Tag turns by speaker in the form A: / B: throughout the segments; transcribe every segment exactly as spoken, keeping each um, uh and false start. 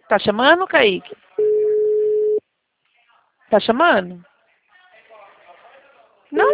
A: Tá chamando, Kaique? Tá chamando? Não?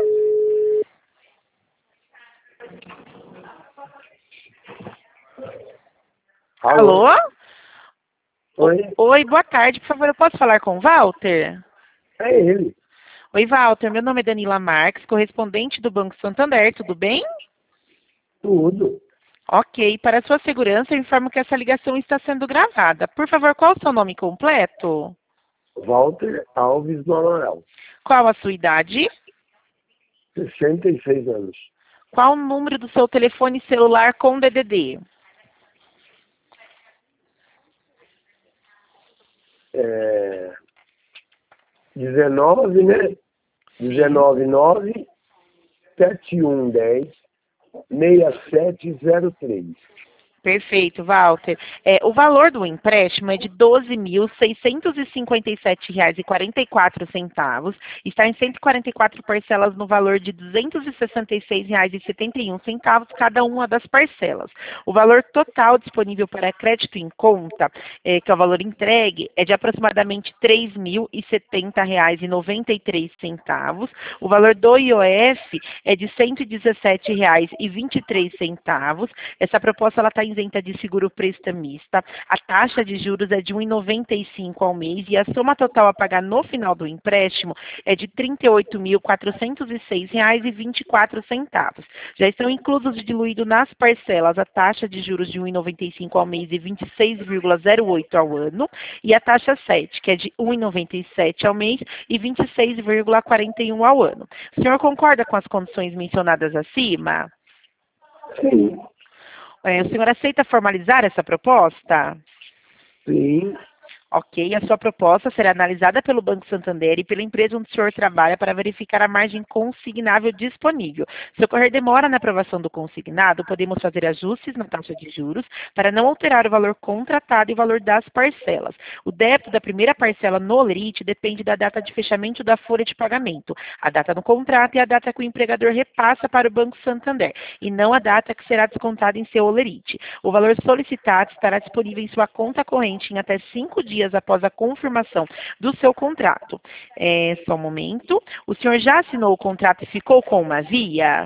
B: Alô?
A: Alô?
B: Oi?
A: Oi, boa tarde. Por favor, eu posso falar com o Walter?
B: É ele.
A: Oi, Walter. Meu nome é Danila Marques, correspondente do Banco Santander. Tudo bem?
B: Tudo.
A: Ok. Para sua segurança, eu informo que essa ligação está sendo gravada. Por favor, qual o seu nome completo?
B: Walter Alves do Amaral.
A: Qual a sua idade?
B: sessenta e seis anos.
A: Qual o número do seu telefone celular com D D D?
B: É... dezenove, né? dezenove nove sete um um zero seis sete zero três.
A: Perfeito, Walter. É, o valor do empréstimo é de doze mil seiscentos e cinquenta e sete reais e quarenta e quatro centavos. Está em cento e quarenta e quatro parcelas no valor de duzentos e sessenta e seis reais e setenta e um centavos cada uma das parcelas. O valor total disponível para crédito em conta, é, que é o valor entregue, é de aproximadamente três mil e setenta reais e noventa e três centavos. O valor do I O F é de cento e dezessete reais e vinte e três centavos. Essa proposta ela está isenta de seguro prestamista. A taxa de juros é de um vírgula noventa e cinco ao mês e a soma total a pagar no final do empréstimo é de trinta e oito mil quatrocentos e seis reais e vinte e quatro centavos. Já estão inclusos e diluídos nas parcelas a taxa de juros de um vírgula noventa e cinco ao mês e vinte e seis vírgula zero oito ao ano e a taxa sete, que é de um vírgula noventa e sete ao mês e vinte e seis vírgula quarenta e um ao ano. O senhor concorda com as condições mencionadas acima?
B: Sim.
A: É, o senhor aceita formalizar essa proposta?
B: Sim.
A: Ok, a sua proposta será analisada pelo Banco Santander e pela empresa onde o senhor trabalha para verificar a margem consignável disponível. Se ocorrer demora na aprovação do consignado, podemos fazer ajustes na taxa de juros para não alterar o valor contratado e o valor das parcelas. O débito da primeira parcela no Olerite depende da data de fechamento da folha de pagamento, a data no contrato e a data que o empregador repassa para o Banco Santander, e não a data que será descontada em seu Olerite. O valor solicitado estará disponível em sua conta corrente em até cinco dias após a confirmação do seu contrato. É, só um momento. O senhor já assinou o contrato e ficou com uma via?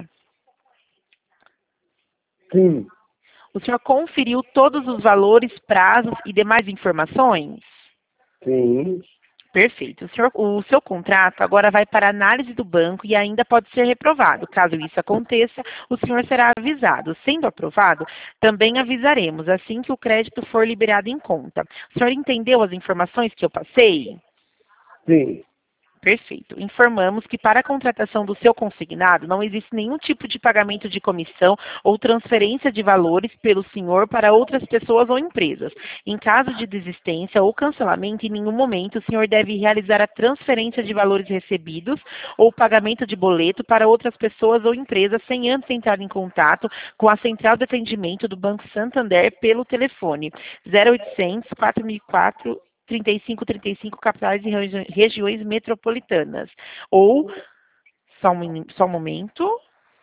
B: Sim.
A: O senhor conferiu todos os valores, prazos e demais informações?
B: Sim.
A: Perfeito. O, senhor, o seu contrato agora vai para análise do banco e ainda pode ser reprovado. Caso isso aconteça, o senhor será avisado. Sendo aprovado, também avisaremos assim que o crédito for liberado em conta. O senhor entendeu as informações que eu passei?
B: Sim.
A: Perfeito. Informamos que para a contratação do seu consignado não existe nenhum tipo de pagamento de comissão ou transferência de valores pelo senhor para outras pessoas ou empresas. Em caso de desistência ou cancelamento, em nenhum momento o senhor deve realizar a transferência de valores recebidos ou pagamento de boleto para outras pessoas ou empresas sem antes entrar em contato com a central de atendimento do Banco Santander pelo telefone zero oitocentos, quatro mil e quatro, trinta e cinco trinta e cinco, capitais e regi- regiões metropolitanas. Ou, só um, mini- só um momento.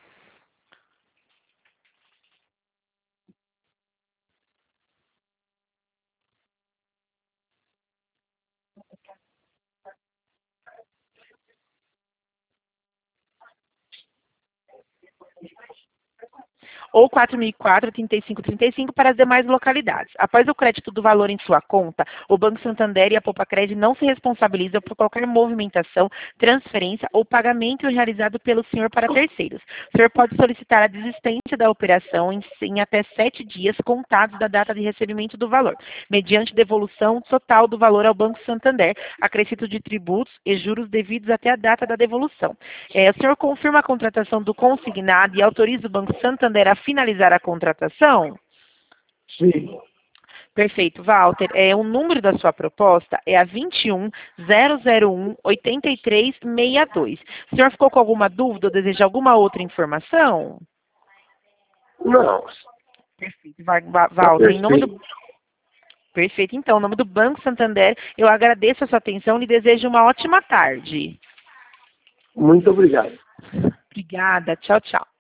A: Ou quatro mil e quatro, trinta e cinco trinta e cinco para as demais localidades. Após o crédito do valor em sua conta, o Banco Santander e a Poupa-Cred não se responsabilizam por qualquer movimentação, transferência ou pagamento realizado pelo senhor para terceiros. O senhor pode solicitar a desistência da operação em, em até sete dias contados da data de recebimento do valor, mediante devolução total do valor ao Banco Santander, acrescido de tributos e juros devidos até a data da devolução. É, o senhor confirma a contratação do consignado e autoriza o Banco Santander a finalizar a contratação?
B: Sim.
A: Perfeito, Walter. É, o número da sua proposta é a vinte e um, zero zero um, oitenta e três, sessenta e dois. O senhor ficou com alguma dúvida ou deseja alguma outra informação?
B: Não.
A: Perfeito, Va- Va-
B: Tá
A: Walter. Em nome do...
B: perfeito.
A: Perfeito, então, em nome do Banco Santander, eu agradeço a sua atenção e desejo uma ótima tarde.
B: Muito obrigado.
A: Obrigada. Tchau, tchau.